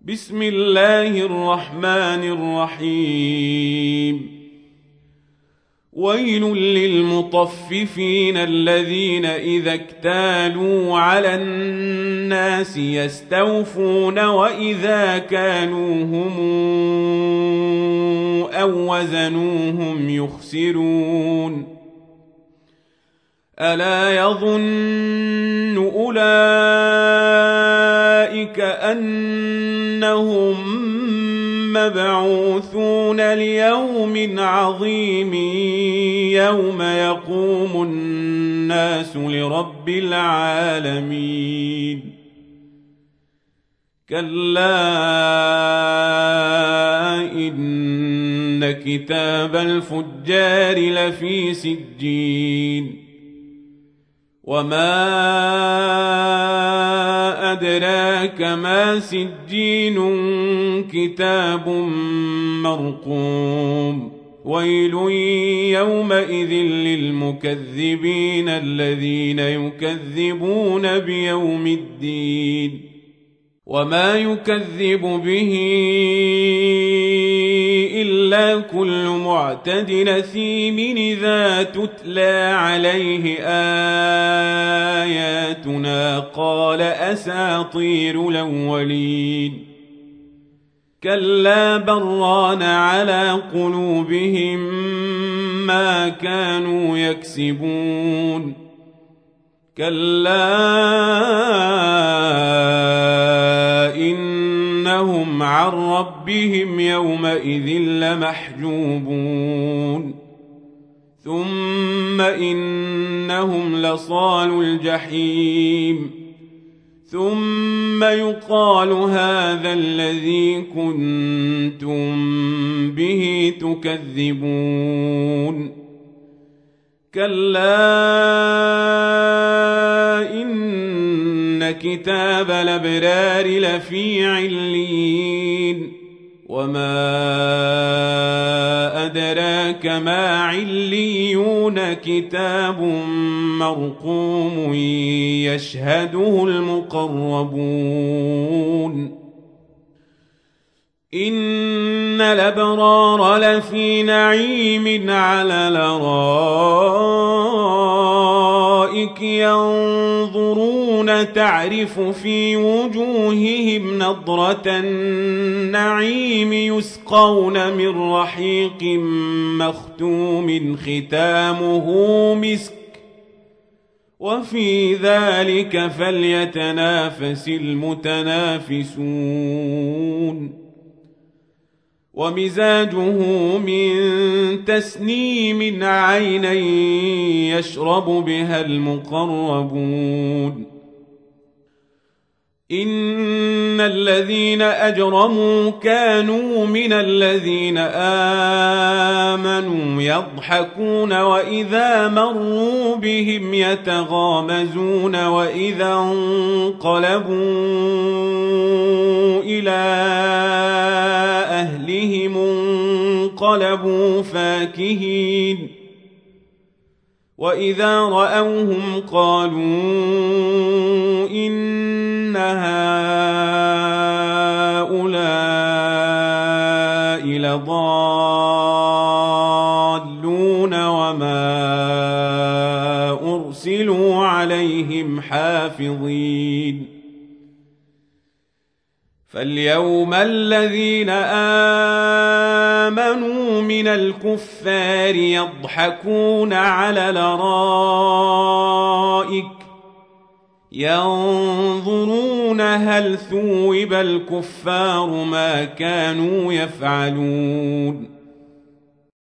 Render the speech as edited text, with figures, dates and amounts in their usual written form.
بسم الله الرحمن الرحيم. ويل للمطففين الذين إذا اكتالوا على الناس يستوفون وإذا كانوهم أو وزنوهم يخسرون. ألا يظن أولئك أنهم مبعوثون ليوم عظيم يوم يقوم الناس لرب العالمين. كلا إن كتاب الفجار لفي سجين. وما أدراك ما سجين كتاب مرقوم. ويل يومئذ للمكذبين الذين يكذبون بيوم الدين. وما يكذب به إلا كل معتد أثيم إذا تتلى عليه آياتنا قال أساطير الأولين. كلا بران على قلوبهم ما كانوا يكسبون. كلا إنهم عن ربهم يومئذ لمحجوبون. ثم إنهم لصالو الجحيم. ثم يقال هذا الذي كنتم به تكذبون. كلا إن كتاب الأبرار لفي عليين. وما أدراك ما عليون كتاب مرقوم يشهده المقربون. إن الأبرار لفي نعيم على الأرائك ينظرون تعرف في وجوههم نضرة النعيم يسقون من رحيق مختوم ختامه مسك وفي ذلك فليتنافس المتنافسون. ومزاجه من تسنيم عينا يشرب بها المقربون. إن الذين أجرموا كانوا من الذين آمنوا يضحكون وإذا مروا بهم يتغامزون وإذا انقلبوا إلى أهلهم انقلبوا فاكهين. وإذا رأوهم قالوا إن هؤلاء لضالون وما أرسلوا عليهم حافظين. فاليوم الذين آمنوا من الكفار يضحكون على الأرائك ينظرون هل ثوب الكفار ما كانوا يفعلون.